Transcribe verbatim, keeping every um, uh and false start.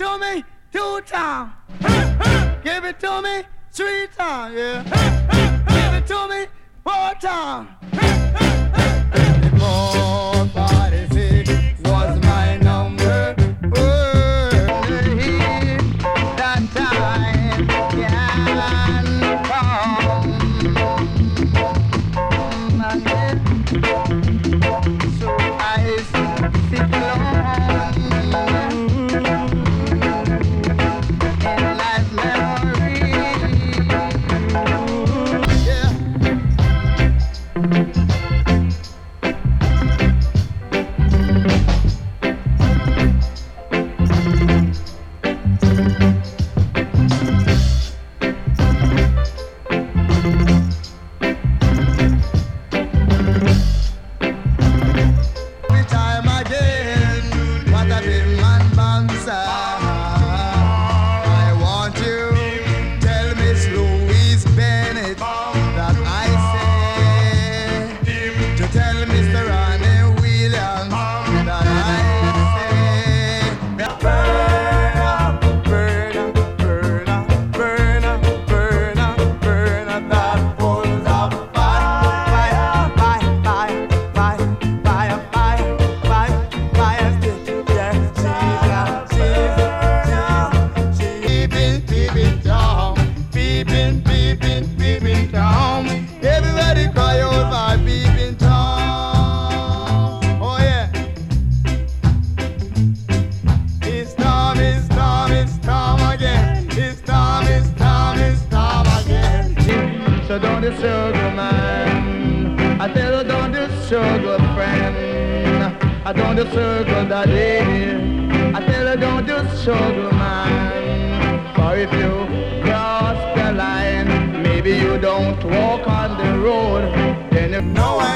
to me two times. Give it to me three times, yeah. Give it to me four times. Four forty-six was my number. Oh, that time can come. So I sit alone in life memory. Yeah. Time again, what a big man bouncer. I want you, tell Miss Louise Bennett that I say, to tell Mister Ronnie Williams that I say, burn up, burn up, burn up, burn up, burn up, burn up that full of fire, fire, fire, fire, fire, fire, fire, fire, stick, yeah, she's she's she's peeping, peeping Tom, peeping, peeping, peeping Tom. Everybody cry out for peeping Tom. Oh yeah. It's Tom, it's Tom, it's Tom again. It's Tom, it's Tom, it's Tom again. So don't you struggle, man. I tell you, don't you struggle, friend. I don't you struggle, daddy. I tell you, don't you struggle, man. For if you cross the line, maybe you don't walk on the road. Then if no one